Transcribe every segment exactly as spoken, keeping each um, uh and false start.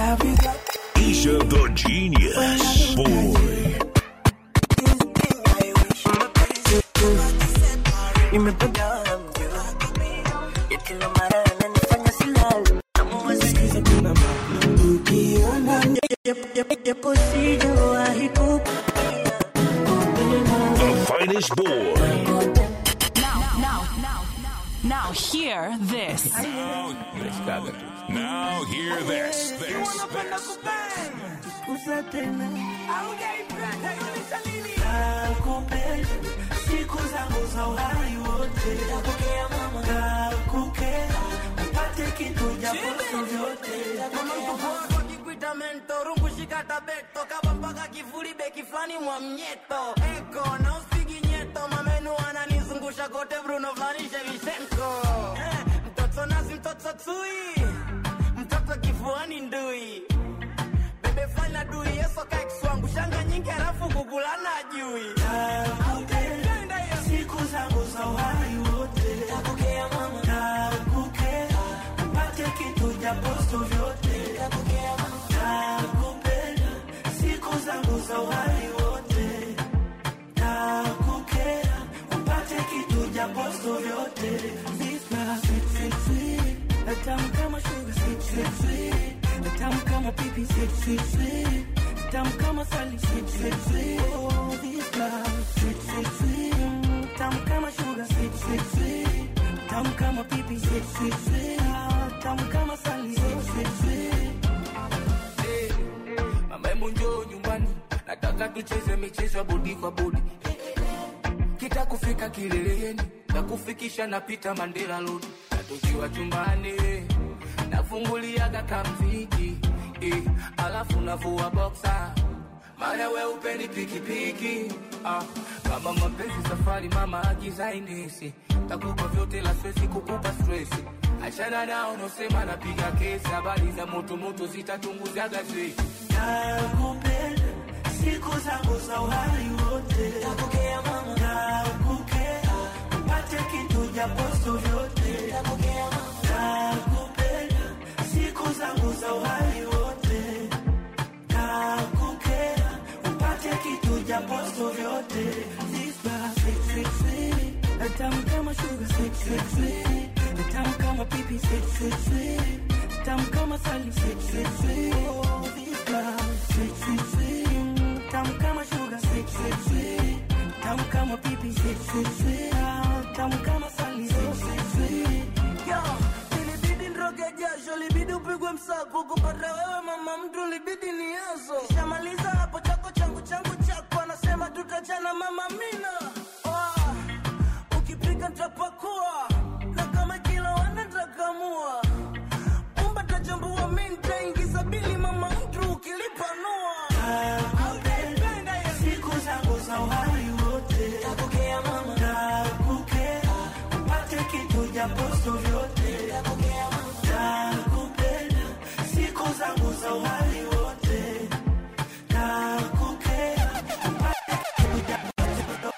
Isha the Genius Boy. The finest boy. Now, now, now, now, hear this. Now, now hear this. This, this. Bruno Vlanisha Vichenko mtoto nazi mtoto tui mtoto kifuani ndui bebe fanya dui yeso kai kiswangu shanga nyingi halafu kugulana ajui siku zangu za uhai wote takukea mama takukea mpate kitu japosto vyote takukea mama takupenda siku zangu za uhai wote takukea mpate kitu japosto vyote this love sweet sweet sweet tamu kama sugar sweet sweet sweet tamu kama pipi sweet sweet sweet tamu kama sali sweet sweet sweet oh this love sweet sweet sweet tamu kama sugar sweet sweet sweet tamu kama pipi sweet sweet sweet tamu kama sali sweet sweet sweet hey mama munjo nyumbani nataka tucheze michezo ya bodi kwa bodi kita kufika kileleni na kufikisha napita Mandela Road na tukiwa chumbani nafungulia kamziki eh alafu navua boxer maana wewe upeni piki piki ah kama mapenzi safari mama agiza inesi takupa vyote la stress kukupa stress achana nao nosema napiga kesi habari za moto moto zitatunguza gazeti nakupenda siku zangu za uhai wote takukea mama takukea mpate kitu japosto vyote takukea mama takupenda siku zangu za uhai wote takukea mpate kitu japosto vyote this love sweet sweet sweet tamu kama sugar sweet sweet sweet tamu kama pipi sweet sweet sweet tamu kama sali sweet sweet sweet oh this love sweet sweet sweet tamu kama sugar sweet sweet sweet tamu kama pipi sweet sweet sweet tamu kama sali sweet sweet sweet yo ilibidi nroge jasho libidi upigwe msako kupata wewe mama mtu libidi ni yazo shamaliza hapo chako changu changu chako anasema tutachana mama mina oh ukipika nitapakua na kama kila wana nitakamua umba tajambua mimi nitaingiza bili mama mtu ukilipanua siku zangu za uhai wote takukea mama takukea mpate kitu japosto vyote takukea mama takupenda siku zangu za uhai wote takukea mpate kitu japosto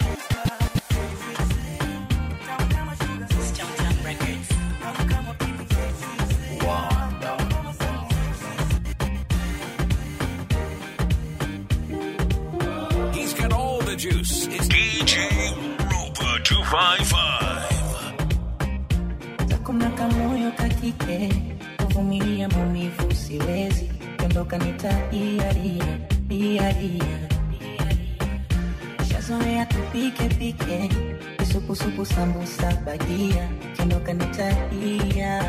juice. It's D J Roper two fifty-five. Takuna kamoyo kakike kuvumilia maumivu siwezi kondoka nitaiaria iaria shazoea tupike pike supu supu sambusa bajia kondoka nitaia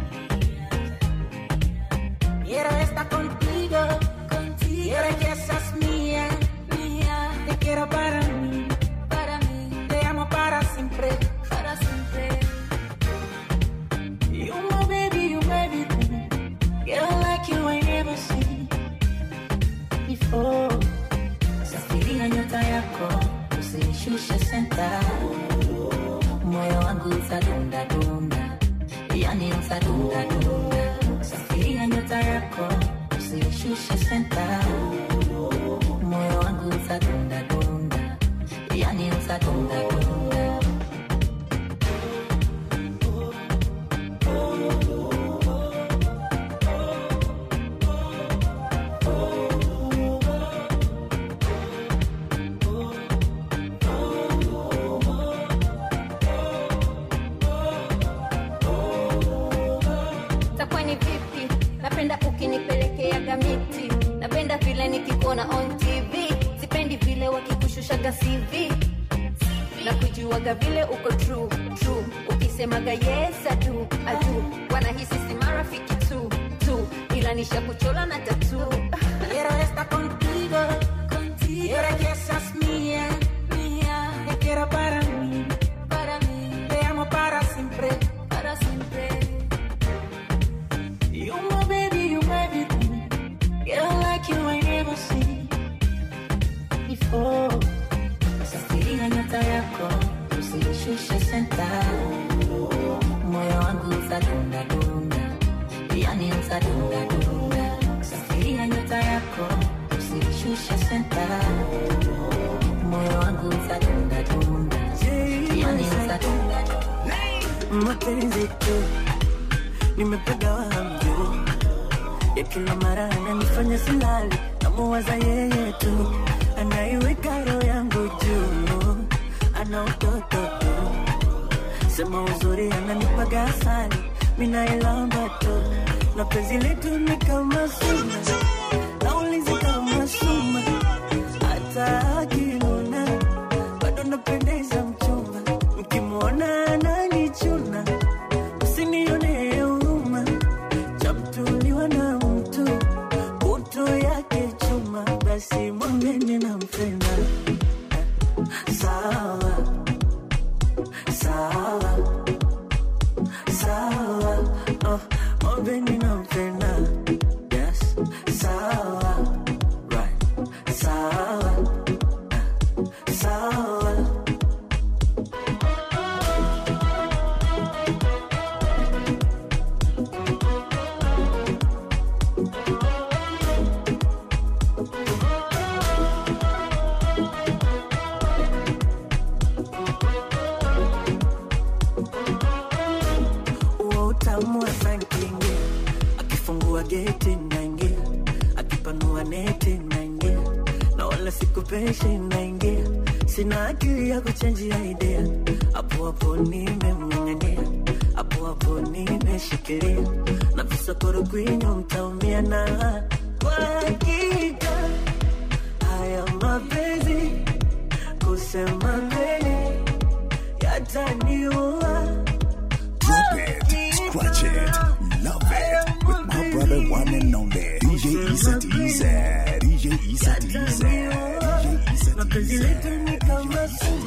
quiero estar contigo contigo quiero que seas mía te quiero para mí, para mí. Te amo para siempre, para siempre. You my baby, you my baby. Girl like you I never seen before. Safiria nyota yako, usishushe senta. Moyo wangu utadunda dunda, yani utadunda dunda. Safiria nyota yako, usishushe senta. Moyo wangu utadunda dunda, yani utadunda dunda. unanipelekeaga miti. Napenda vile nikikuona on T V, sipendi vile wakikushushaga C V. Na kujuaga vile uko true, true. Ukisemaga yes, I do, I do. Wanahisi si marafiki tu, tu. Ila nisha kuchola na tattoo. Quiero estar contigo, contigo. Quiero que seas mía, mía. Te quiero para mí, para mí. Te amo para siempre, para siempre. You my baby, you my everything. Girl like you I never seen before. Safiria nyota yako, usishushe senta. Moyo wangu utadunda dunda, yani utadunda dunda. Safiria nyota yako, usishushe senta. Moyo wangu utadunda dunda, yani utadunda dunda. Mapenzi tu, nimepega wangu. Ya kila mara ananifanya silali, namuwaza yeye tu. Anaiweka roho yangu juu, ana utoto tu. Sema uzuri ananipaga asali, mina ilamba tu. Na penzi letu ni kama suma, naulizi kama suma. Hata akinuna, bado napendeza mchumba. Mkimwona ananichuna, usinione huruma. Chamtuliwa na mtu, utu yake chuma. Basi mwambeni nampenda. Sawa, sawa, sawa. Oh, mwambeni nampenda. Yes, sawa, right, sawa, sawa. Akifungua geti naingia, akipanua neti naingia. Na wala sikupeshi naingia, sina akili ya kuchangia idea. Hapo hapo nimemng'ang'ania, hapo hapo nimeshikilia. Na visokoro kwinyo mtaumia na kwa hakika. Haya mapenzi, kusema kweli, yataniua. Drop it, scratch it, love it. With my brother, one and only D J Issa Tease, D J Issa Tease, D J Issa Tease.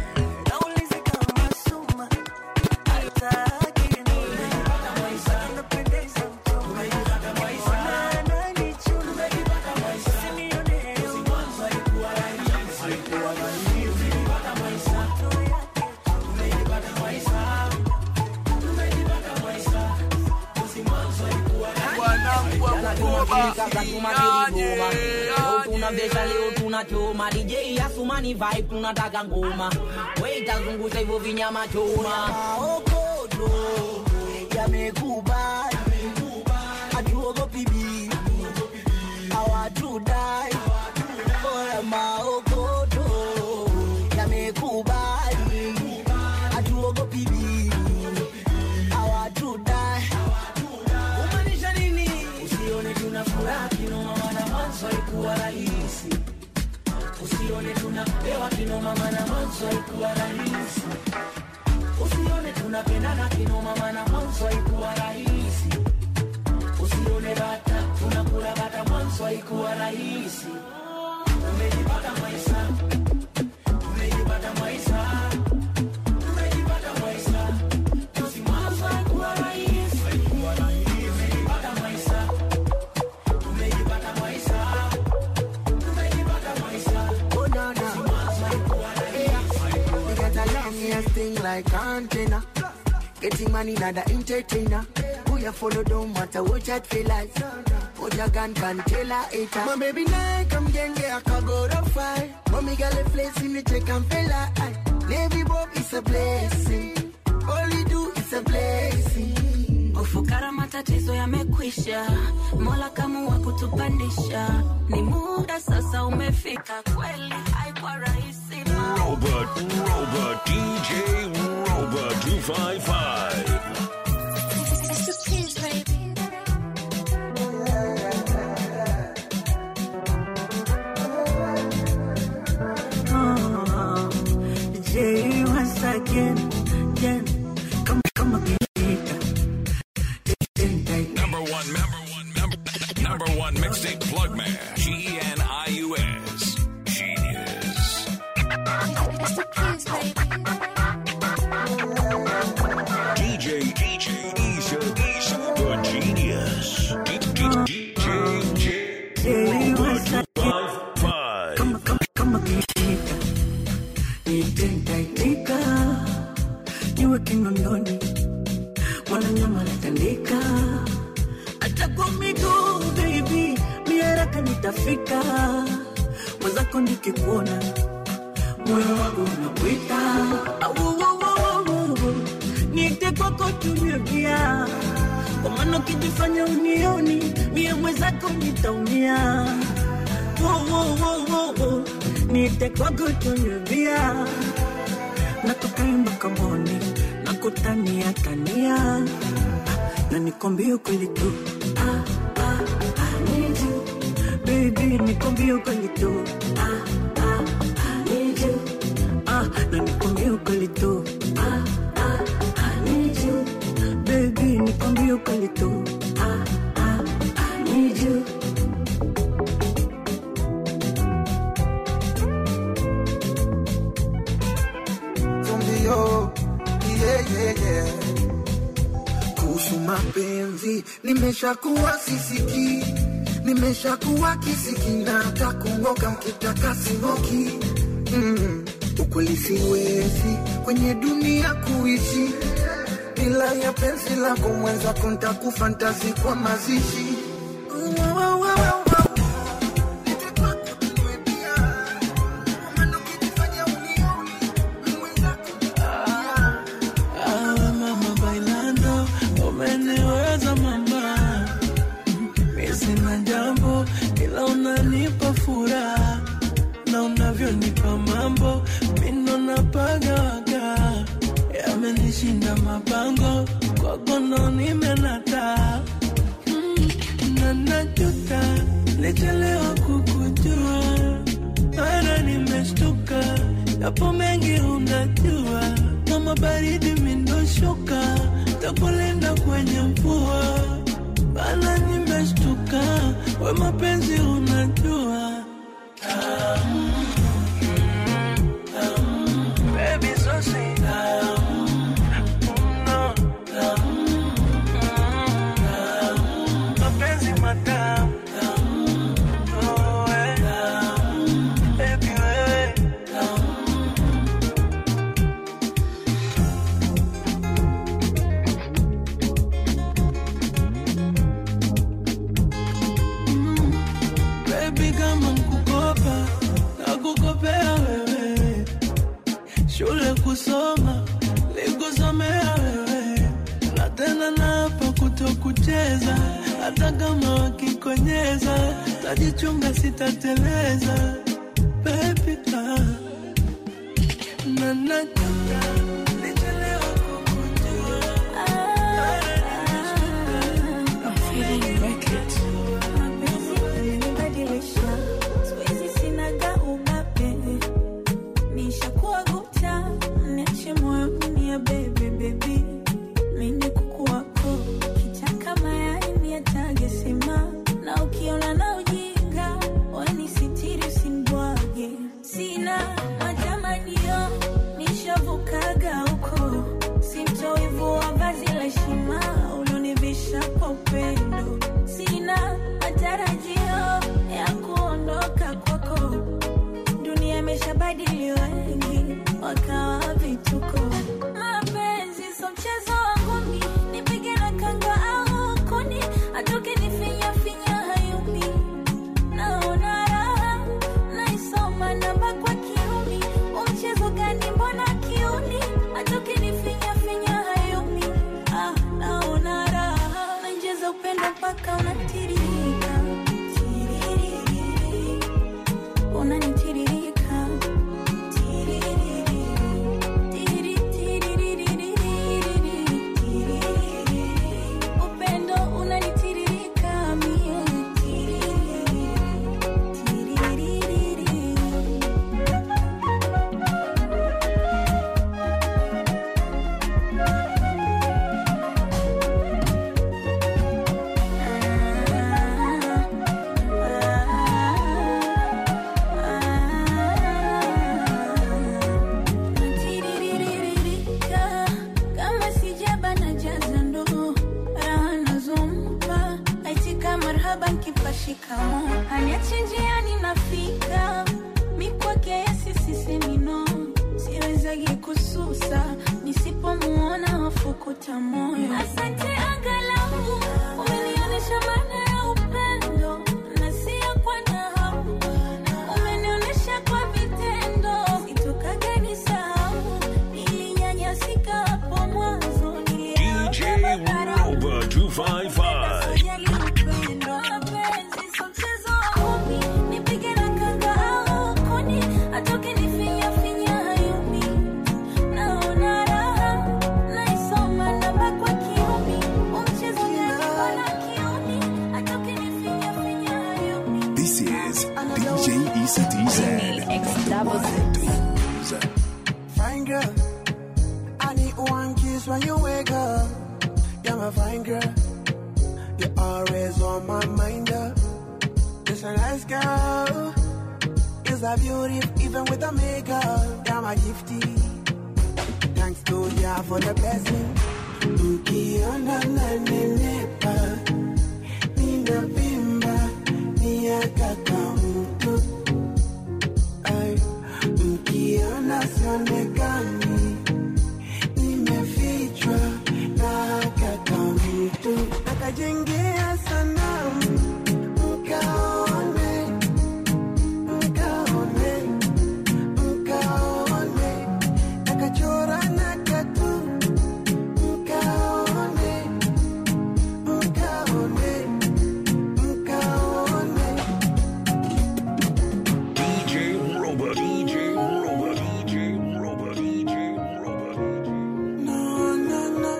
Tunavesha leo tunachoma D J Asumani vibe tunataka ngoma. Waita zungusha hivyo vinyama choma. Okodo yamekubali, hatuogopi bibi, hawatudai. Oya maokodo yamekubali, hatuogopi bibi, hawatudai. Umanisha nini? Usione tunafurahi kinoma maana mwanzo haikuwa rahisi. Usione tunapewa kinoma maana mwanzo haikuwa rahisi. Usione tunapendana kinoma maana mwanzo haikuwa rahisi. Usione bata tunakula bata mwanzo haikuwa rahisi. Tumejipata maisha, tumejipata maisha, tumejipata maisha. Tusi mwanzo haikuwa rahisi, haikuwa rahisi. Tumejipata maisha, tumejipata maisha, tumejipata maisha. Oh no no, we got a long ass thing like antenna. Getting money not the entertainer. Who you follow don't matter what you feel like. Put your gun can tell her it. My baby now come genge akago to fight. Mommy got a place in the check and feel like Navy Bob is a blessing. All you do is a blessing. Ufukara matatizo yamekwisha. Mola kamu wa kutupandisha. Ni muda sasa umefika kweli haikuwa rahisi. Robert, Robert, D J Robert two fifty-five. It's the kids, baby. one mixtape plug man, G E N I U S. Genius. D J, D J, Isa, Isa, the genius. D J, J, five. Come, come, come again. Nitendaitika niwe kinondoni mwana nyama natandika hata kwa miguu baby miaraka nitafika mwenzako nikikuona moyo wangu unakuita niite kwako tumia kwa maana ukijifanya unioni mie mwenzako nitaumia niite kwako tumia na tukaimba kamoni na kutania tania na nikwambie ukweli tu ah, ah, I need you baby nikwambie ukweli tu ah, ah, I need you ah, na nikwambie ukweli tu ah, ah, I need you baby nikwambie ukweli tu ah, ah, I need you. Oh, yeah, yeah, yeah. Kuhusu mapenzi nimeshakuwa sisiki, nimeshakuwa kisiki na hata kungoka mkitaka singoki. Mm, ukweli siwezi kwenye dunia kuishi bila ya penzi lako mwenza konta kufantazi kwa mazishi. Wow, wow, wow, wow. Nipa mambo mino napagawaga yamenishinda mabango kwa gono nimenata mm, na najuta nichelewa kukujua mara nimeshtuka yapo mengi unajua kama baridi mindoshuka takulinda kwenye mvua bana nimeshtuka we mapenzi unajua um, kusoma likusomea wewe na tena napa kutokucheza hata kama wakikonyeza tajichunga sitateleza baby ah na na nichelewa kukujua I'm feeling naked nimebadilisha siwezi sinaga ubape nishakuwa baby baby mimi kuku wako kitaka mayai ni atage sema na ukiona na ujinga wani sitiri usinibwage sina matamanio nishavukaga huko simtoivua vazi la heshima ulonivisha kwa upendo sina matarajio ya kuondoka kwako dunia imeshabadili wengi wakawa vituko shikamo. Haniachi njiani nafika, mikwake yesi sisemi no. Siwezagi kususa, nisipomuona wafukuta moyo. Asante angalau, umenionyesha maana ya upendo. Na siya kwa nahau, umenionyesha kwa vitendo. Sitokaga nisahau, nilinyanyasika hapo mwanzo. D J Roba two five five. This is D J Issa T Z. Fine girl, I need one kiss when you wake up. You're my fine girl, you're always on my mind. Uh. Just a nice girl, is a beauty even with the makeup. You're my gifty, thanks to ya for the blessing. Ukiona na nenepa, nina bimba, niya kaka mtu. Ay, ukiona sionekani, nimefichwa na kaka mtu. Nakajengea sanamu, mkaone, mkaone, mkaone. Nakachora na katu, mkaone, mkaone, mkaone. D J Roba, D J Roba, D J Roba, D J Roba. No, no, no.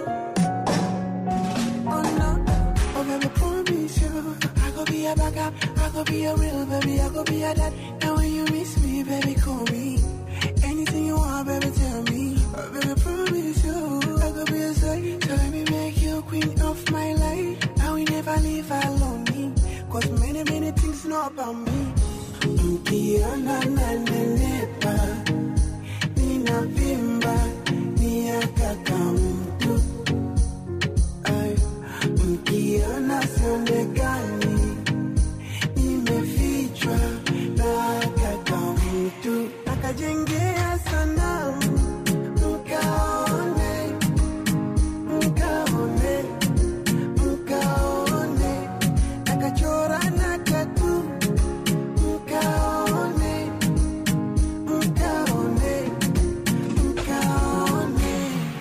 Oh, no. Oh, baby, promise you I go be a backup, I go be a real baby, I go be a dad. Now when you miss me, baby, call me. Anything you want, baby, tell me. Oh, baby, promise you I go be a side. So let me make you queen of my life. I will never leave alone. Cause many, many things know about me. Ukiona na nenepa, nina bimba, niya kaka mtu. Ay, ukiona sionekani, nimefichwa na kaka mtu. Nakajengea sanamu, mkaone, mkaone, mkaone. Nakachora na katu, mkaone, mkaone, mkaone.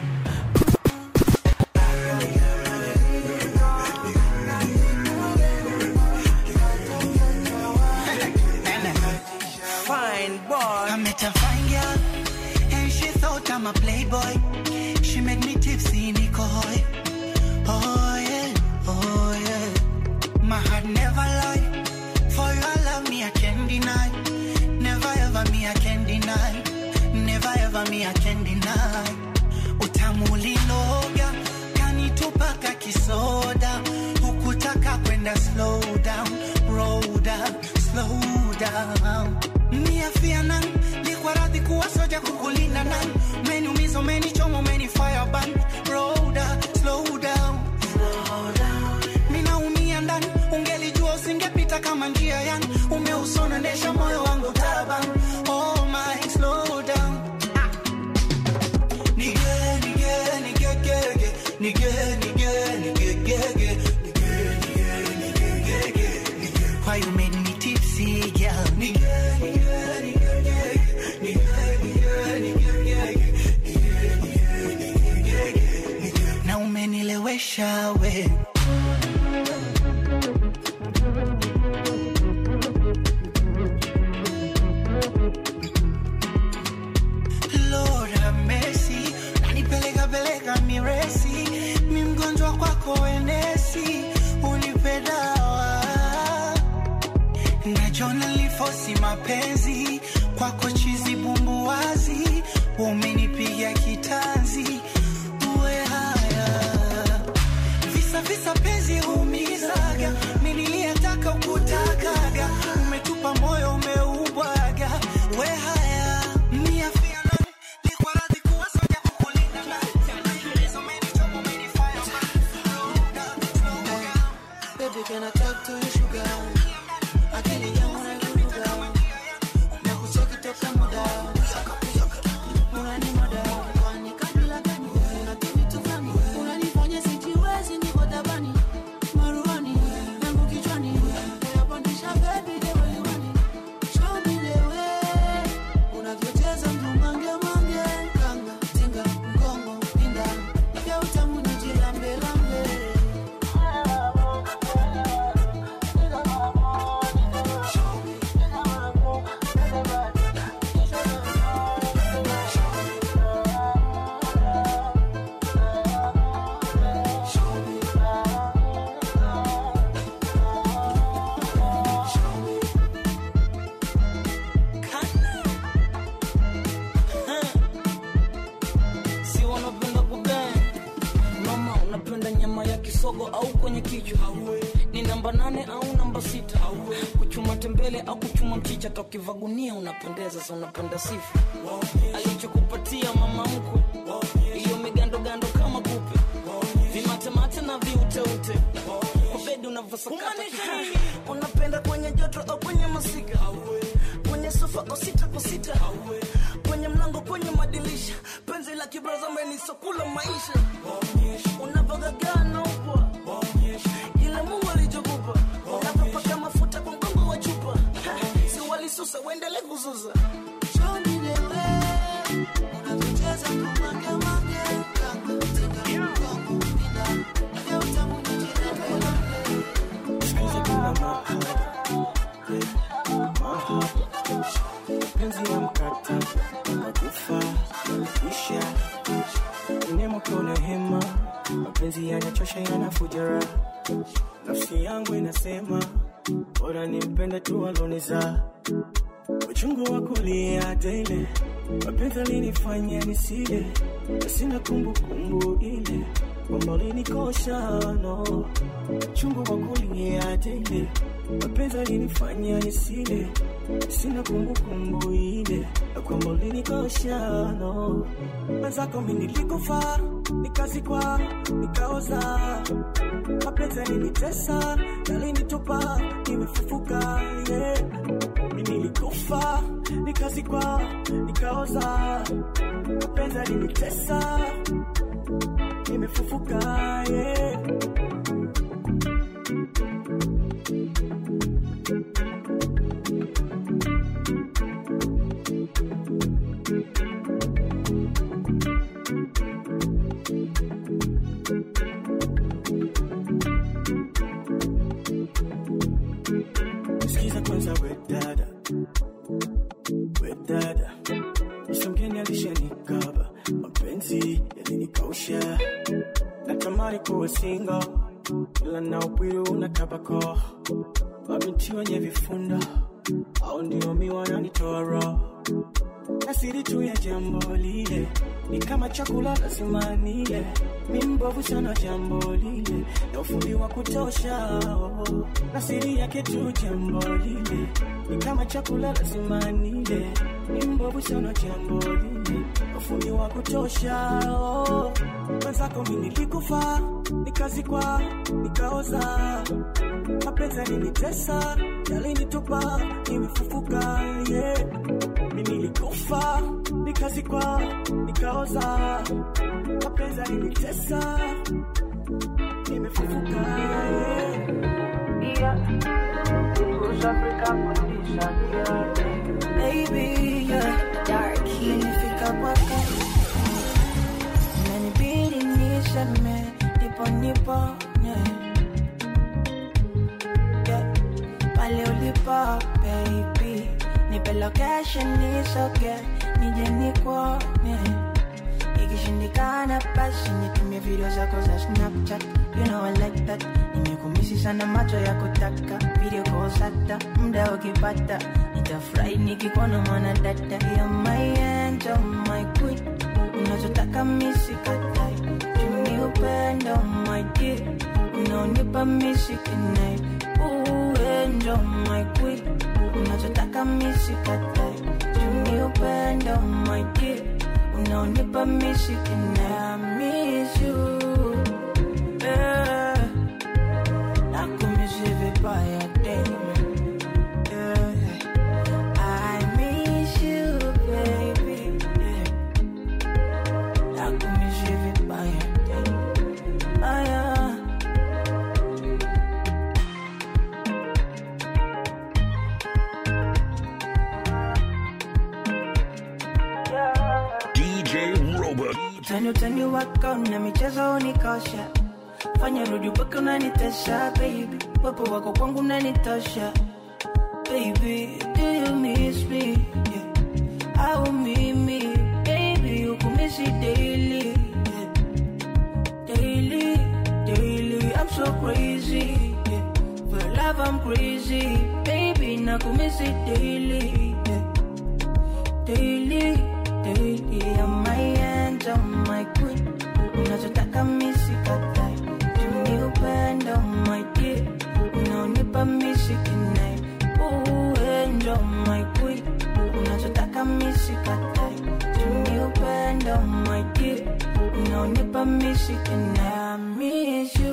Fine boy. I met a fine girl, and she thought I'm a playboy. She made me tipsy, Nicole. Oh yeah, oh yeah. My heart never lied. For your love, me I can't deny. Never ever me I can't deny. Never ever me I can't deny. Utamulinoga, kanitupa kakisoda. Hukutaka kwenda slow down, roll down, slow down. Me a fear nang, likwa radhi kuwa soja kukulinda nang. Many umizo, many chomo, many fire ban. Roll down, slow down, slow down. Mina umia ndani, ungelijua usingepita kama njia yangu. Umeusona ndesha moyo wangu taban. Oh my, slow down. Nige, nige, nige, nige, nige, nige, nige, nige, nige, nige. Why you made me tipsy, girl? Nige, nige, nige, nige, nige, nige, nige. Na umenilewesha we. Lord have mercy, nanipeleka peleka miresi. Mi mgonjwa kwako enesi, unipe dawa. Najona lifosi mapenzi, kwako chizi bumbuwazi. Umenipiga kitanzi, uwe haya. Visa visa penzi umizaga, niliyataka ukutakaga. Umetupa moyo umeubwaga, we haya. Mi afia nani, likwa radhi kuwa soja kukulinda nani. So many trouble, many fire, slow down, slow down. Baby, can I talk to you, sugar? kutuma tembele au kutuma mchicha tokiva gunia unapendeza sana unapenda sifa alichokupatia mama mkwe hiyo migando gando kama kupe vimate mate na viute ute kwa bedi unavosakata unapenda kwenye joto au kwenye masika kwenye sofa au sita kwa sita kwenye mlango kwenye madilisha penzi la kibraza meni sokula maisha unavogagana upo ile Mungu alichokupa unapopaka mafuta kwa mgongo wa chupa si walisusa uendelee kuzuza show me the way unavyocheza kama kama kama tega mgongo nina leo tamu nijira Sikiza kuna mahaba mahaba penzi ya mkata makufa kisha nemo kona hema mapenzi yanachosha yanafujara nafsi yangu inasema bora nimpende tu aloniza uchungu wa kulia daily mapenzi alinifanya nisile sina kumbukumbu ile kwamba ulinikosha no uchungu wa kulia daily mapenzi alinifanya nisile sina kumbukumbu ile kwamba ulinikosha no mazako mimi nilikufa nikazikwa nikaoza mapenzi yalinitesa yalinitupa nimefufuka yeah. Mimi nilikufa nikazikwa nikaoza mapenzi yalinitesa nimefufuka yeah. Sikiza kwanza we dada we dada msongeni alishanikaba mapenzi yalinikausha natamani kuwa single ila na upwiru unakabako mabinti wenye vifunda au ndio miwananitoa roho asiri tu ya jambo lile ni kama chakula lazima nile mi mbovu sana jambo lile na ufundi wa kutosha oh. Asiri yake tu jambo lile ni kama chakula lazima nile mi mbovu sana jambo lile na ufundi wa kutosha oh. Mazako mimi nilikufa nikazikwa nikaoza mapenzi yalinitesa yalinitupa nimefufuka yeah. Mimi nilikufa nikazikwa nikaoza mapenzi yalinitesa nimefufuka yeah. Yeah. South Africa condition yeah. Baby yeah. Dark nilifika kwako inanibidi niseme nipo nipo yeah. Yeah. Pale ulipo baby nipe location is okay nije nikuone ikishindikana basi nitumie video zako za Snapchat you know I like that nimekumisi sana macho ya kutaka video calls hata muda ukipata nitafurahi nikikuona mwana dada you're my angel my queen unachotaka misi katai tuni upendo my dear unaonipa misi kinai ooh angel my queen unachotaka misi katai tuni upendo my dear unaonipa misi kinai I miss you yeah. Nakumisi vibaya daima yeah. I miss you baby yeah. Nakumisi vibaya daima ah, yeah. D J Robot. Utani utani wako na michezo unikosha fanya rudi wako unanitesha baby wapo wako kwangu unanitosha baby do you miss me yeah. Au mimi baby ukumisi daily yeah. Daily daily I'm so crazy yeah. For love I'm crazy baby nakumisi daily yeah. Daily daily I'm my angel my queen unachotaka misi katai tuni upendo my dear unaonipa misi kinai upendo my queen, unachotaka mishikatai, tumi upendo my dear, unaonipa mishikana. I miss you,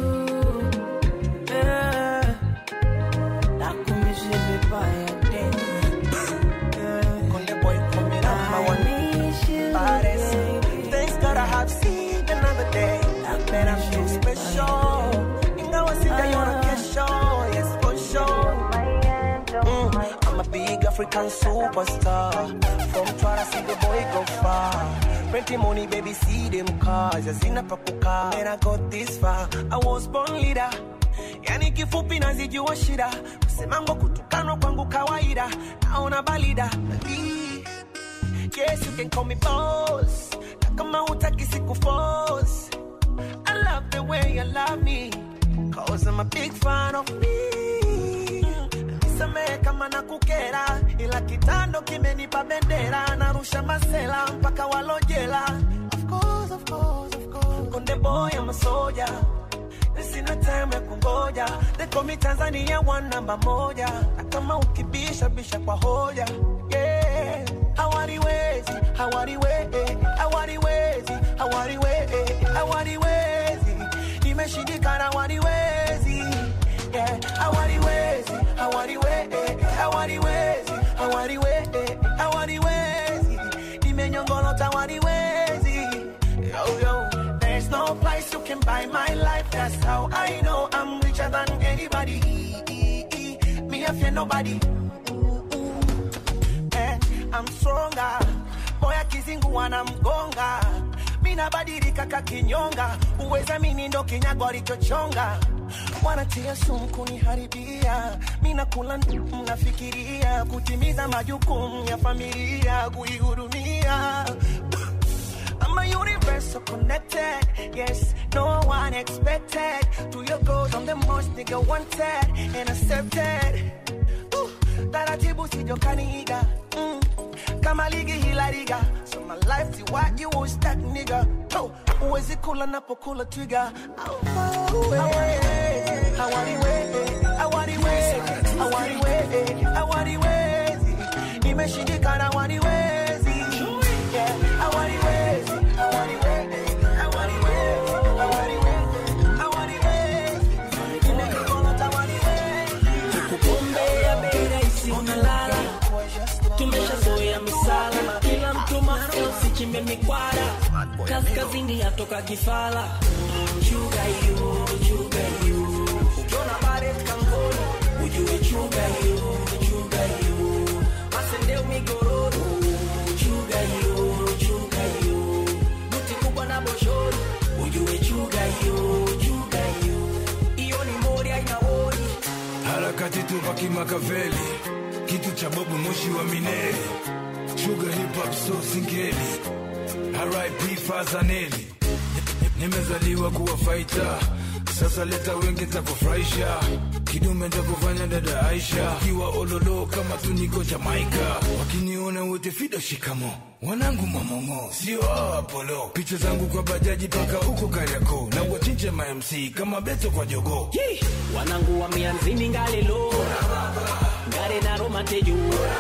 yeah. Nakumiss every part of day, yeah. Konde boy coming up my one, baby. Thanks God I have seen another day, man I feel special. Ingawa sijaona kesho, yes for sure. Mm, I'm a big African superstar. From Twara see the boy go far. Plenty money, baby, see them cars. Yazina pakuka, and I got this far. I was born leader. Yani kifupi nazijua shida. Kusemango kutukano kwangu kawaida. Naona balida. Yes, you can call me boss. Nakama hutaki siku force. I love the way you love me, cause I'm a big fan of me. Nisamehe kama nakukera, ila kitando kimenipa bendera. Narusha masela mpaka walojela. Of course, of course, of course. Konde boy, I'm a soldier. Sina time ya kungoja. They call me Tanzania one number moja. Na kama ukibisha bisha kwa hoja. Yeah. Hawariwezi, hawariwezi, hawariwezi, hawariwezi, hawariwezi. Nimeshindikana hawariwezi. Yeah, hawariwezi, hawariwezi, hawariwezi, hawariwezi, hawariwezi. Nimenyongolota hawariwezi. Yo yo, there's no price you can buy my life. That's how I know I'm richer than anybody. Me I fear nobody. I'm stronger. Boy akizingu wana mgonga. Mina badilika kakinyonga. Uweza mini ndo kinyago alichochonga. Wanatia sumu kuniharibia. Mina kula mnafikiria. Kutimiza majukumu ya familia. Kuihudumia. I'm a universal connected. Yes, no one expected. To your goals I'm the most nigga wanted and accepted. Ooh, taratibu sijokaniga. Mm. Kama ligi hila liga. So my life to what you was that nigga. Oh, uwezi kula napokula trigger. Hawariwezi, hawariwezi, hawariwezi, hawariwezi. Nimeshindikana hawariwezi. Yeah, hawariwezi, hawariwezi, hawariwezi, hawariwezi, hawariwezi. Nimekolota hawariwezi. Kukupombea bega isi unalala. Tumeshazoea misala. Kila mtu mafia usichimbe mikwara. Kaskazini yatoka kifala. Chuga you, chuga you. Ukiona baret kankoni ujue chuga you, chuga you. Masendeu migororo. Chuga you, chuga you. Buti kubwa na boshori ujue chuga you, chuga you. Iyo ni mori aina wori. Harakati tupaki Makaveli. Kitu cha Bobu Moshi wa Mineri. Sugar hip hop so singeli. R I P Fazaneli. Nimezaliwa kuwa fighter. Sasa leta wengi takufurahisha. Kidume nitakufanya dada Aisha. Kiwa ololo kama tuniko Jamaica. Wakiniona wote fido shikamo. Wanangu mamongo, sio Apollo. Picha zangu kwa bajaji paka uko Kariako. Na wachinje ma M C kama Beto kwa jogo. Yee! Wanangu wa mianzini ngalelo. Ngare na Roma teju.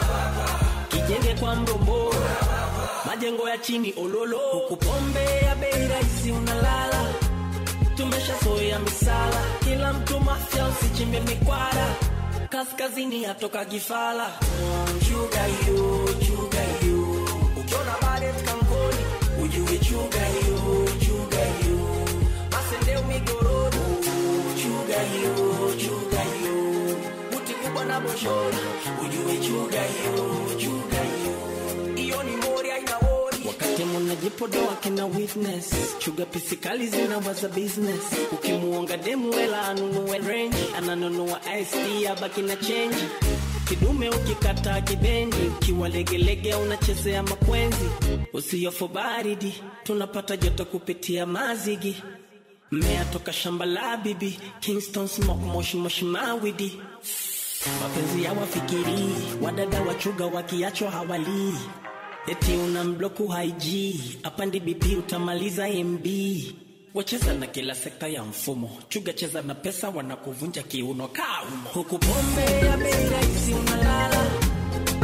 Kijenge kwa mrombo. Majengo ya chini ololo. Kukupombe ya bei rahisi unalala. Tumeshazoea misala. Kila mtu mafia usichimbe mikwara. Kaskazini yatoka kifala. Chuga you, chuga you. Ukiona baret kankoni ujue chuga you, chuga you. Masendeu migororo. Chuga you, chuga you. Buti kubwa na boshori ujue chuga you, chuga you. Iyo ni mori aina wori. Wakati munajipodoa kina witness. Chuga pisikali zinawaza business. Ukimuonga demu wela anunuwe range. Ananunuwa I C D abaki na change. Kidume ukikata kibendi. Ukiwa legelege unachezea makwenzi. Usiyofu baridi. Tunapata joto kupitia mazigi. Mmea toka shamba la bibi. Kingston smoke moshi moshi mawidi. Mapenzi ya wafikiri. Wadada wachuga wakiachwa hawali. Eti unambloku I G. Apandi B P utamaliza M B. Wacheza na kila sekta ya mfumo. Chuga cheza na pesa wanakuvunja kiuno kaumo. Huku pombe ya bei rahisi unalala.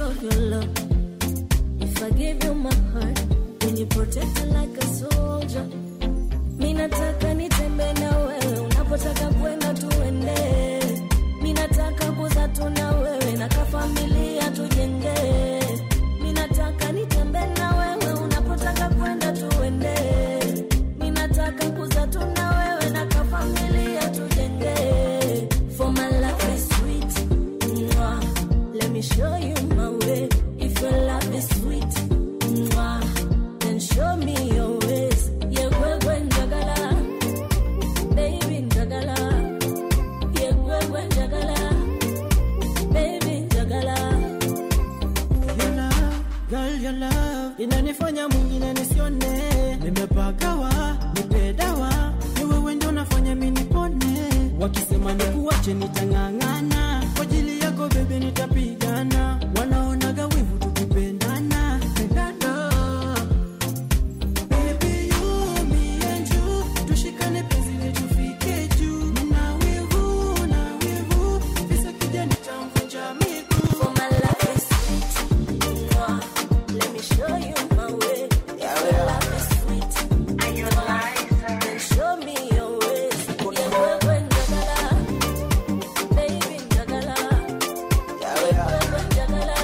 of your love. If I give you my heart, then you protect it like a soldier. Minataka nitembe na wewe, unapotaka kwenda tuende. Minataka kuza tu na wewe, na kafamilia tujenge. Minataka nitembe na wewe, unapotaka kwenda tuende. Minataka kuza tu na wewe, na kafamilia tujenge. For my love is sweet, mwah. Let me show you my way. If your love is sweet, mwah, then show me your ways. Yeah, we're going jagala, baby jagala. Yeah, we're going jagala, baby jagala. Your love, girl, your love inanifanya mwingine nisione. Nimepagawa, nipedawa, ni wewe ndio unafanya mimi nipone. Wakisema nikuache nitang'ang'ana, kwa ajili yako baby nitapigana. Wanaonaga wivu tukipendana, pendana. Baby you, me and you, tushikane penzi letu fike juu. Na wivu, na wivu, visa kija nitamvunja miguu. For my love is sweet, mwah. Let me show you my way. If your love is sweet, mwah, then show me your ways. Yeah, we're going jagala, baby jagala. Yeah, we're going jagala,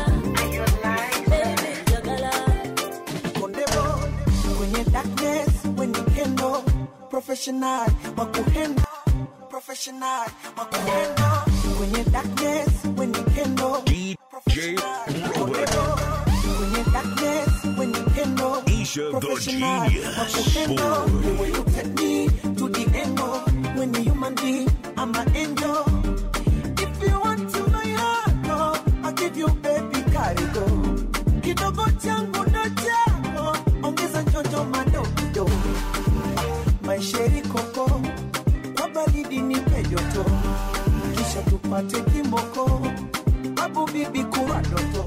baby jagala. Kondebo, kwenye darkness, when you can know, professional, wakuhendo, professional, wakuhendo, kwenye darkness, when you can know, professional, kondebo, kwenye darkness, when you can know, Isha the professional, Genius. wakuhendo, the way you take me to the angle, when you human being, I'm an angel. If you want to my heart, oh, I'll give you baby karigo. Kidogo changu ndo chako, ongeza jojo madogo. Maisheri koko, kwa baridi nipe joto. Kisha tupate kimoko, babu bibi kuwa doto.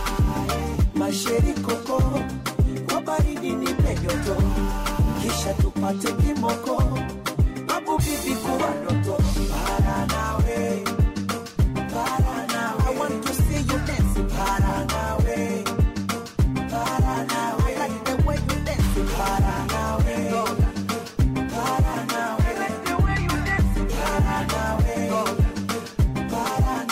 Maisheri koko, kwa baridi nipe joto. Kisha tupate kimoko, babu bibi kuwa doto. Para nawe, para nawe. I want to see you dancing. Para nawe, para nawe. I like the way you dancing. Para nawe, para nawe. I like the way you dancing. Para nawe, para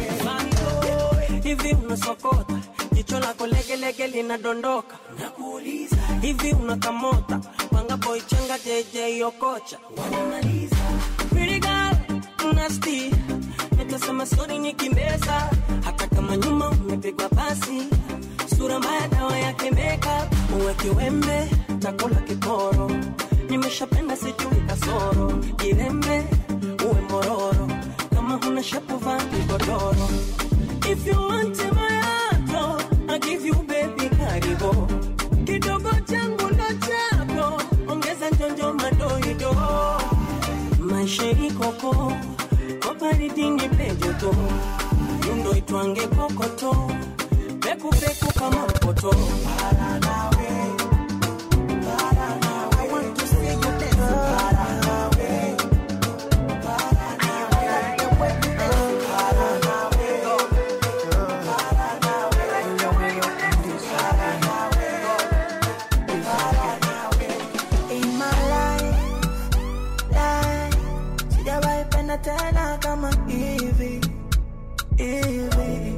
nawe. Hivi unasokota, jicho lako lege lege linadondoka. Nakuuliza, hivi unakamota, panga boy changa J J Okocha. Wanamaliza, pretty girl, nasty. Nitasema sorry nikimbeza, hata kama nyuma umepigwa pasi. Sura mbaya dawa yake makeup, uwe kiwembe, takula kiporo. Nimeshapenda sijui kasoro, jirembe, uwe mororo. Kama huna shapu vaa kigodoro. If you want my heart, oh, I'll give you baby karibo. Kidogo changu ndo chako, ongeza njonjo madoido. Maisha ikoko, kwa baridi nipe joto. Yundo itwange kokoto, peku peku kama mpoto. Para nawe, para nawe. I want to see you dancing. Para nawe, para nawe. I like the way you dancing. Para nawe, para nawe. I like the way you dancing. Para nawe, para nawe. In my life, life, sijawahi penda tena kama hivi, hivi.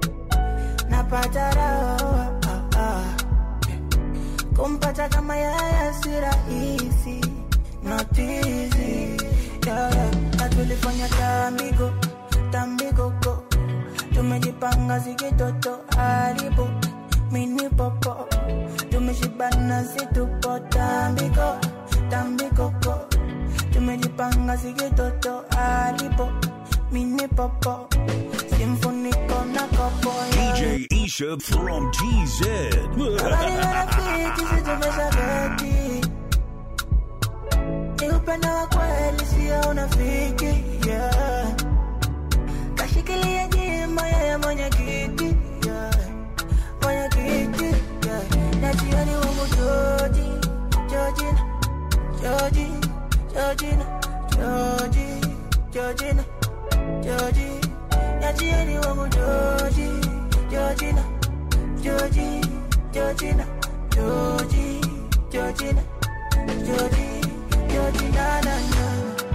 Napata raha, ah, ah. Kumpata kama yeye si rahisi, not easy, yeah, yeah. Na tulifanya tambigo, tambigo go. Tumejipanga zikitoto haribu, mini popo. Tumeshibana situpo tambigo, tambigo go. Tumejipanga zikitoto haribu, mini popo. Simfuniko na kopo, D J Isha from T Z. habari marafiki situmesha geti. Ni upendo wa kweli sio unafiki, yeah. Kashikilia jima ya mwenye kiti, yeah. Mwenye kiti, yeah. Na jioni wangu Georgie, Georgina, Georgie, Georgina, Georgie, Georgina, Georgie. Na jioni wangu Georgie, Georgina, Georgie, Georgina, Georgie, Georgina, Georgie, Georgina, na na.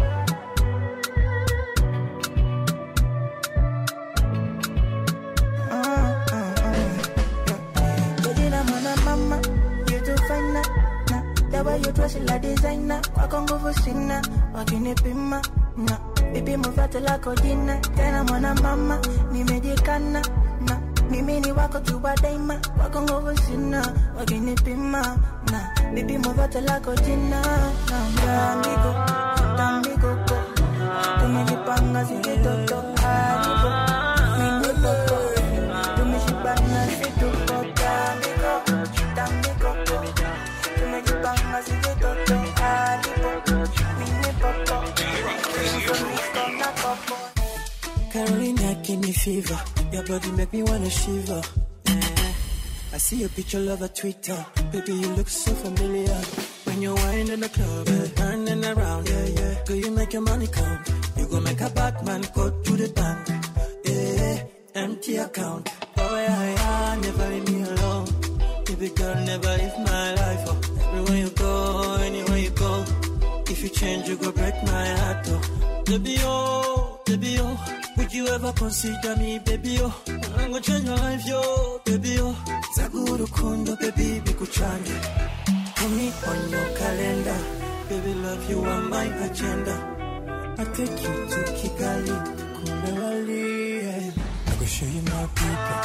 Mama, you too fine na, na. The way you dress like designer, wako nguvu sina, wakinipima na. Bibi muvate lako jina, tena mwana mama, nimejikana na. Mimi ni wako tuba daima, wako nguvu sina, wakinipima na. Bibi muvate lako jina, na. Tambigo, tambigo, tumejipanga zikitoto hadigo. Mimi popo, tumeshibana situpo tambigo. Tambigo, tumejipanga zikitoto hadigo. Mimi popo, tumeshibana popo. Carolina, give me fever. Your body make me wanna shiver. Eh. I see your picture of a Twitter. Baby, you look so familiar. When you wind in the club, yeah, turning around, yeah, yeah. Girl, you make your money count. You go make a Batman go to the bank. Yeah, empty account. Oh yeah, yeah, never leave me alone. Baby girl, never leave my life. Oh. Everywhere you go, anywhere you go. If you change, you go break my heart. Oh. Baby, oh, baby, oh. Would you ever consider me, baby, oh? I'm gonna change your life, yo, baby, oh. Zaguru kundo, baby, bikuchange. Put me on your calendar. Baby, love you on my agenda. I take you to Kigali, Kundalali, yeah. I go show you my people.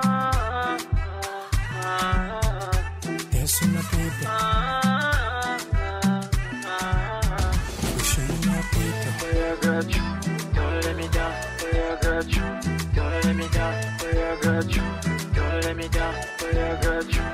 Dance with my people. I go show you my people. I got you. Don't let me down. I got you. Don't let me down. I got you. Don't let me down. I got you.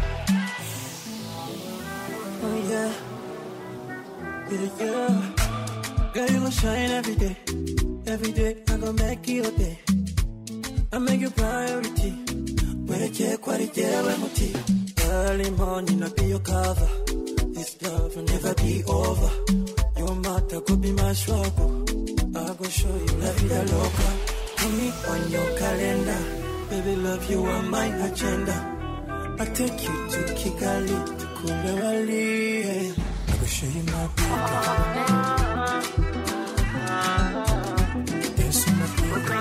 Oh yeah, yeah, yeah. Girl, you gon' shine every day. Every day, I gon' make you a day. I make you priority. When I check what it is, I'm tea. Early morning, I'll be your cover. This love will never be over. Your matter could be my struggle. I gon' show you la vida loca. Put me on your calendar. Baby, love you on my agenda. I'll take you to Kigali, to Kundalali, yeah. I will show you my people. Dance with my people.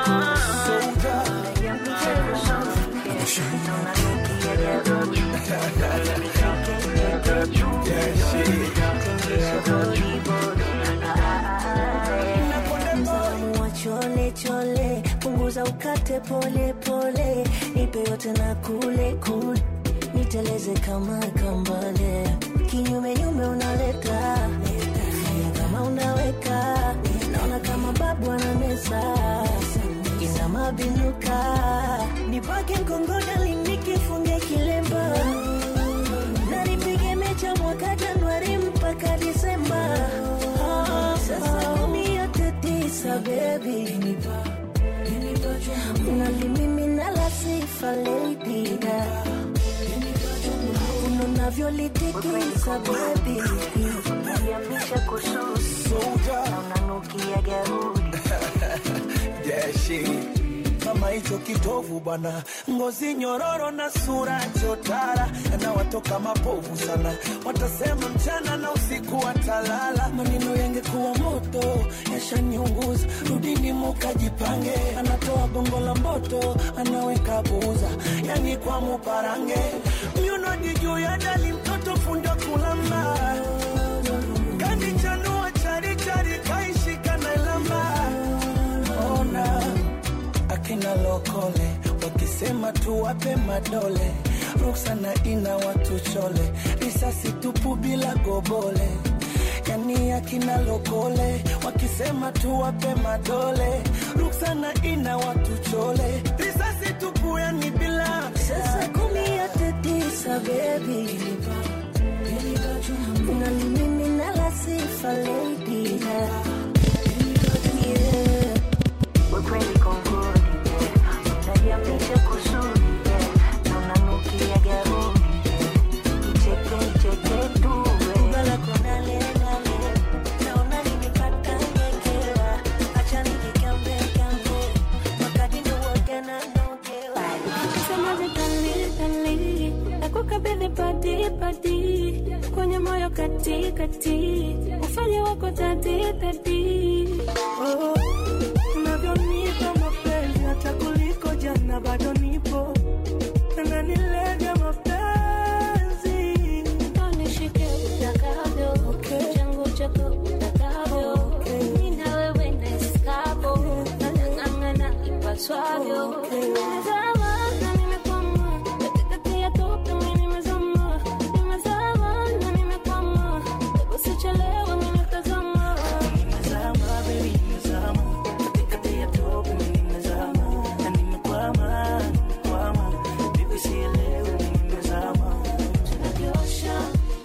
I will show you my people. Chole chole, punguza ukate pole pole, nipe yote na kule kule, niteleze kama kambale, kinyume nyume unaleta, kama unaweka, naona kama babu anameza, ina mabinuka, nipake mkongoda linikifunge kilemba, na nipige mecha mwaka Januari mpaka Disemba, sasa kumi yote tisa baby, unalimimina la sifa lady, unavyolitikisa baby, unaniamisha kususi, na unanukia garudi. Yeah, she kama hicho kitovu bana, ngozi nyororo na sura chotara, na watoka mapovu sana, watasema mchana na usiku watalala. Maneno yangekuwa moto yashaniunguza, rudini mukajipange, anatoa bongo la mboto anaweka buza, yani kwa muparange, miuno juu ya dali mtoto fundo kulamba, kandi chanua chari chari kaishika na lamba. Ona akina lokole wakisema tu wape madole, ruksana ina watu chole, risasi tupu bila gobole. Yani akina lokole wakisema tu wape madole, ruksana ina watu chole, risasi tupu yani bila. Sasa kumi yote tisa baby, unalimimina la sifa lady, yeah. Ukweli kongodi, yeah. Unaniamisha kusudi, yeah. Na unanukia garudi, yeah. Icheke, icheke tu, yeah. Ugala kona lena, yeah. Na unanipata ngekewa, acha nikikambe kambe, wakati ndo wagana nogewa. Sema zitani tati, ufanye wako tati tati. Oh, unavyonipa mapenzi hata kuliko jana bado nipo. Na nilega mapenzi. Nishike utakavyo, okay. Changu chako utakavyo, okay. Nina wewe na eskapo, natangangana ipaswavyo, okay. Nimezama na nimekwama, katikati ya tope mimi nimezama. Nimezama na nimekwama, usichelewe nimetazama. Nimezama baby nimezama, katikati ya tope mimi nimezama. Na nimekwama, nimekwama, baby sielewi nimezama. Tunakiwasha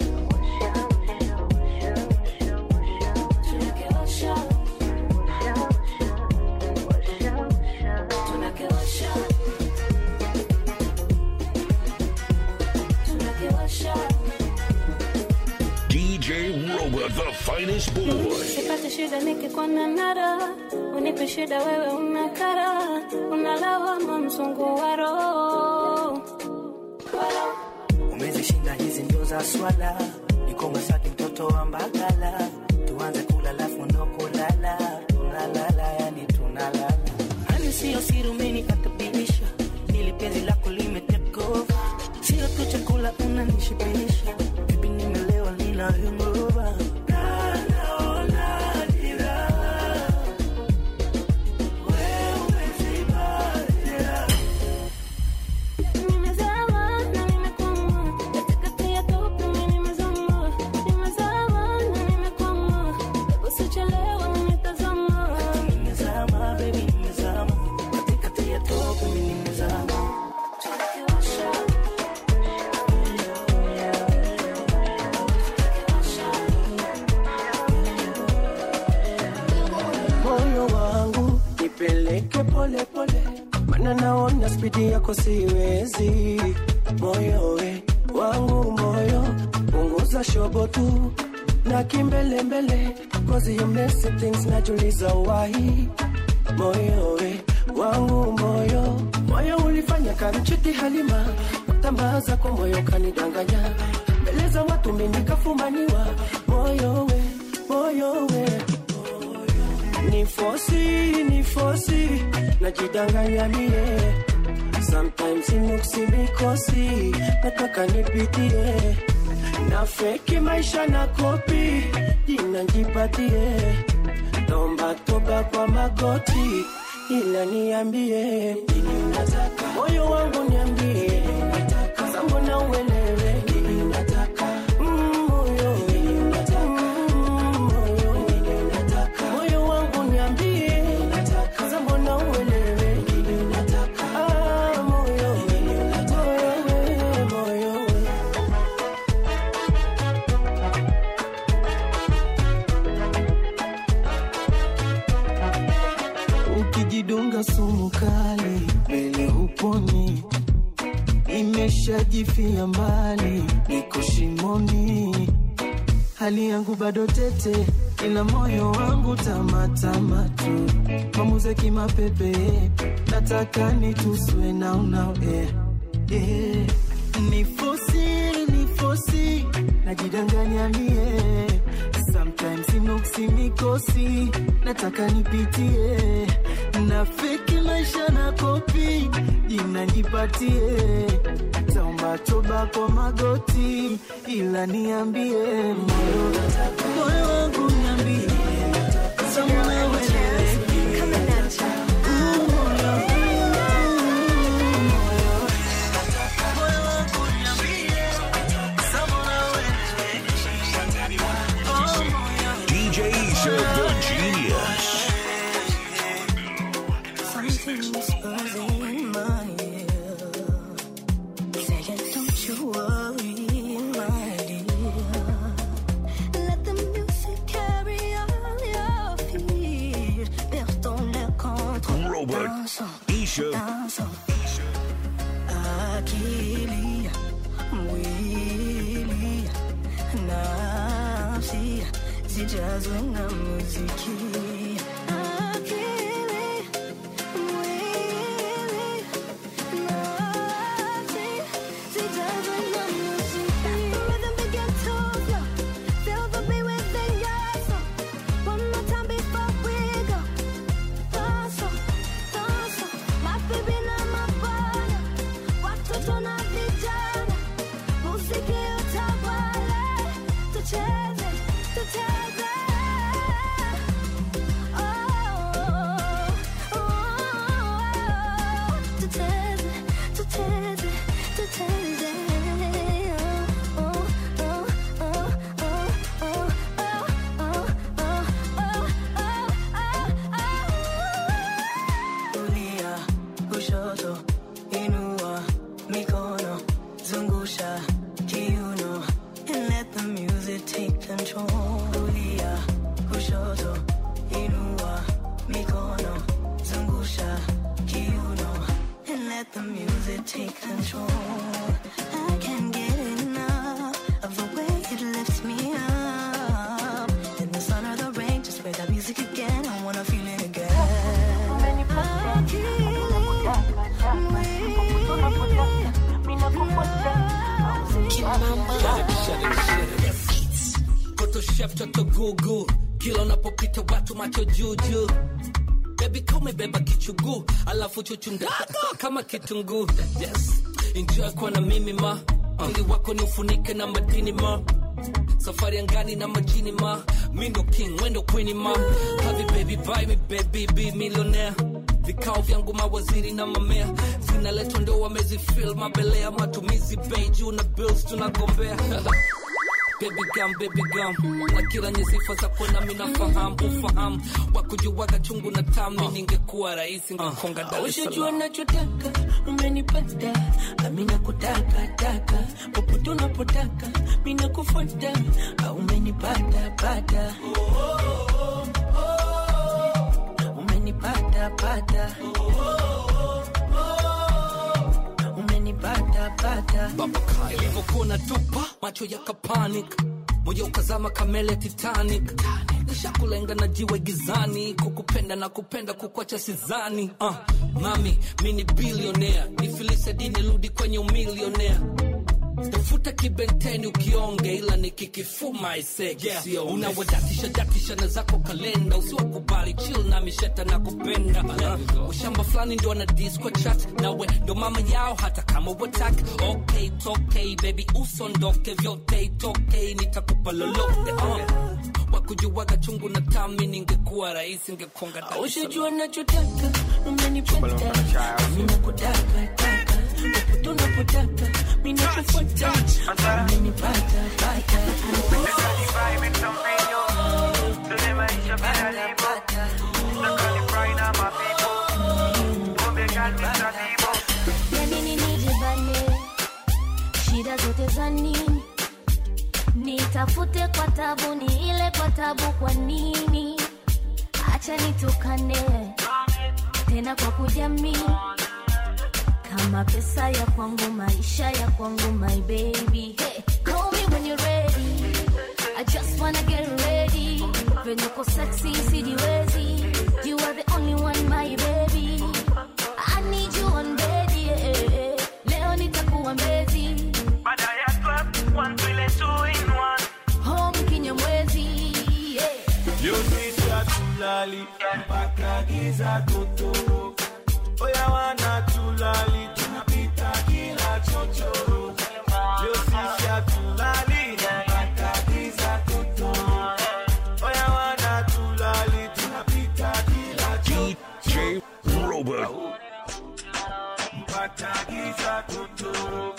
D J Roba, the finest boy. Sipate shida nikikuona nara, unipe shida wewe unakara, unalawama msongo wa roho. Umezishinda hizi ndio za swala, niko Masaki mtoto wa Mbagala. Tuanze kula lafu ndo kulala, tunalala yani tunalala. Hani sio siri umenikatabirisha, nilipenzi lako limetake over. Sio tu chakula unanishibisha, bibi nimelewa nina hangover. Pole pole, mana naona spidi yako siwezi. Moyo we, wangu moyo, punguza shobo tu na kimbele mbele, cause you messy things najuliza why. Moyo we, wangu moyo, moyo ulifanya kanichiti Halima, utambaza kwa moyo kanidanganya, beleza watu mimi nikafumaniwa. Moyo we, moyo we, ni fosi, ni fosi, najidanganya mie. Sometimes inuksi mikosi, nataka nipitie. Na fake maisha na kopi, jina njipatie. Naomba toba kwa magoti, ila niambie nini unataka. Moyo wangu niambie, sasa mbona uelewe nini unataka. Mm, moyo, nini unataka. Mm, moyo, nini unataka. Moyo wangu niambie, sasa mbona uelewe nini unataka. Ah, moyo, nini unataka. Moyo, moyo. Ukijidunga sumu kali, mbele huponi. Nimeshajifia mbali, niko shimoni. Hali yangu bado tete, ila moyo wangu tamatama tu. Mamuze kimapepe, nataka nituswe na unawe. Eh, nifosi, nifosi, najidanganya mie. Sometimes inuksi mikosi, nataka nipitie. Na fake maisha na kopi, jina nipatie. Taomba toba kwa magoti, ila niambie moyo, moyo wangu niambie. Samuna wele coming at ya. D J Isha, the genius. Something whispers in my ear, saying don't you worry, my dear. Let the music carry all your fears. Perdons le contrôle. Robert, Isha. Akili, mwili, nafsi, zijazwe na muziki. Feel the beat with take control. I can't get enough of the way it lifts me up. In the sun or the rain, just play that music again. I wanna feel it again. Koto chef toto gugu, kila unapopita watu macho juju. Baby kome beba kichugu, alafu chuchunda kama kitungu. Yes, enjoy kwa na mimi ma, mwili wako ni ufunike na madini ma. Safari angani na majini ma, mindo king, wendo queen ma. Have it baby, buy me baby, be millionaire. Vikao vyangu mawaziri na mamea, zinaletwa ndo wamezi feel mabelea. Matumizi bei juu na bills tunagombea. Baby gum, baby gum, na kila nyesifa za kona minafahamu, ufahamu wakujuwaga chungu na tamu. Ningekuwa raisi ngekonga Dar es Salaam. Ushajua nachotaka, umenipata, amina kutaka, taka popote unapotaka, mina kufuata, umenipata, pata umenipata, pata umenipata, pata Baba Kyle ilivyokuwa tupa, macho yaka panic, moyo ukazama kamele Titanic. Nishakulenga na jiwe gizani, kukupenda na kupenda kukwacha sizani. uh, Mami, mini billionaire, nifilise dini rudi kwenye umilionaire. Tafuta kibenteni ukionge, ila nikikifuma isege yeah. Sio unawadatisha datisha na zako kalenda, usiwakubali chill na misheta na kupenda. uh, Ushamba flani ndo na disco chat, nawe ndo mama yao hata kama watak. Okay, it's okay baby, usondoke vyote it's okay, nitakupa lolote. uh, Wakujuwaga chungu na tami, ningekuwa raisi ngekonga Dar es Salaam. Ushajua nachotaka, umenipata, mina kutaka, taka popote unapotaka, mina kufuata, umenipata, pata ya nini nijibane, shida zote za nini, nitafute kwa tabu, ni ile kwa tabu kwa nini, acha nitukane tena kwa kujamii. Kama pesa ya kwangu, maisha ya kwangu, my baby. Hey, call me when you're ready, I just wanna get ready. When you're sexy, sijiwezi, you are the only one, my baby. I need you on bed, yeah. Leo nitakuwa mbezi, baada ya club, one vile two in one. home Kinyamwezi, yeah. Yo sisi atulali, mpaka giza totoro. Oya wana tulali, tunapita kila chochoro. Yo sisi atulali, mpaka giza totoro. Oya wana tulali, tunapita kila chochoro. D J Robert. Mpaka giza totoro.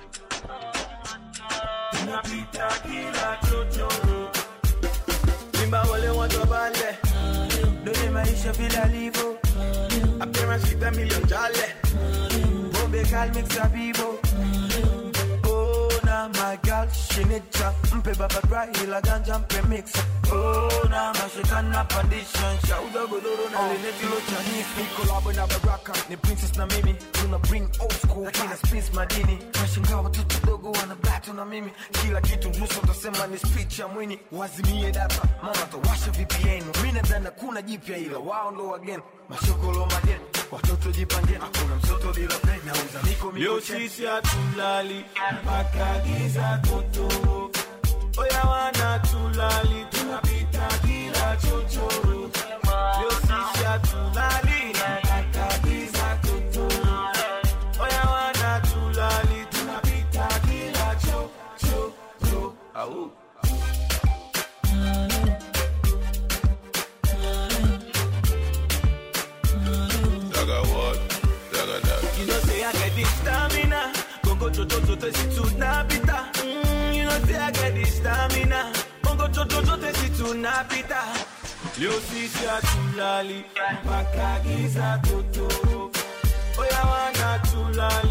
Tunapita kila chochoro. Simba wale watu bale, dole maisha vile alivyo. Apema shida million jale, bombe calme sabibo. Oh na my girl, she need ya. Mpe baba dry, ila ganja mpe mix. Oh na mashikana pandisha, shauda godoro na lele tilo chani. Ni collabo na Baraka, ni princess na mimi. Tuna bring old school, lakini space madini. Mashinga watoto dogo wana battle na mimi. Kila kitu nusu utasema ni speech ya mwini. Wazimie data, mama tawasha V P N. Mimi nadhani kuna jipya ila wao ndo again. Mashokolo mageni, watoto jipange, hakuna mtoto bila peni. Nauza niko miko. Yo sisi atulali, mpaka giza totoro. Oya wana tulali, tunapita kila chochoro. Yo sisi atulali, mpaka giza totoro. Oya wana tulali, tunapita kila chochoro. Au you know say I get this stamina, Bongo chocho chocho si tunapita. Mm, you know say I get this stamina, Bongo chocho chocho si tunapita. Leo sisi atulali, mpaka giza totoro. Oya wana tulali,